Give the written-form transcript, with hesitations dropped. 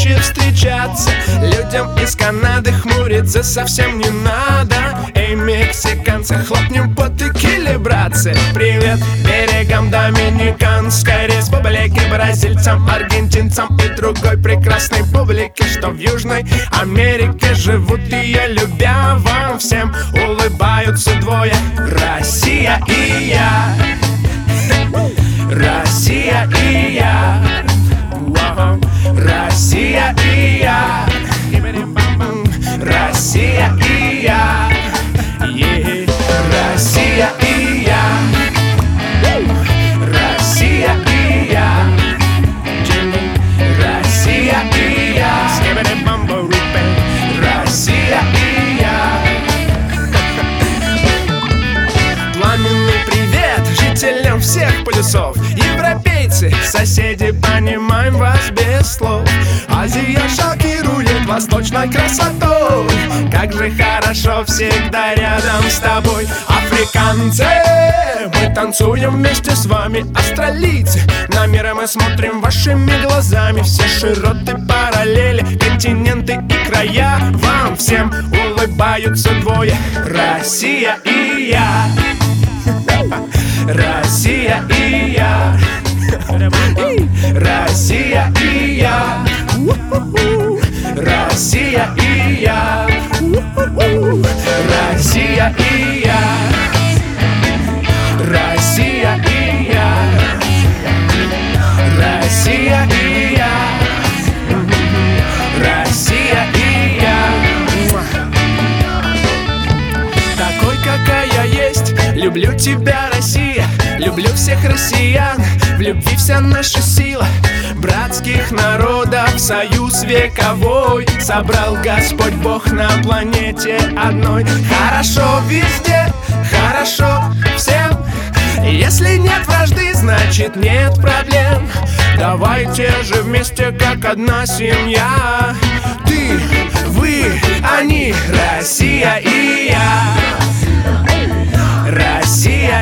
чаще встречаться. Людям из Канады хмуриться совсем не надо. Эй, мексиканцы, хлопнем по текиле, братцы. Привет берегам Доминиканской республики, бразильцам, аргентинцам и другой прекрасной публике, что в Южной Америке живут. И я, любя вам всем, улыбаются двое: Россия и я. Россия и я. Россия и я. Россия и я. Россия и я. Россия и я. Россия и я. Россия и я. Пламенный привет жителям всех полюсов. Европейцы, соседи, понимаем вас без слов. Азия шокирует восточной красотой. Как же хорошо всегда рядом с тобой. Африканцы, мы танцуем вместе с вами. Австралийцы, на мир мы смотрим вашими глазами. Все широты, параллели, континенты и края. Вам всем улыбаются двое: Россия и я. Россия и я. Россия и я. Россия и я. Россия и я. Россия и я. Россия и я. Россия и я. Такой, какая есть. Люблю тебя, Россия. Люблю всех россиян. В любви вся наша сила. Братских народов союз вековой собрал Господь Бог на планете одной. Хорошо везде, хорошо всем. Если нет вражды, значит нет проблем. Давайте же вместе, как одна семья. Ты, вы, они, Россия и я. Россия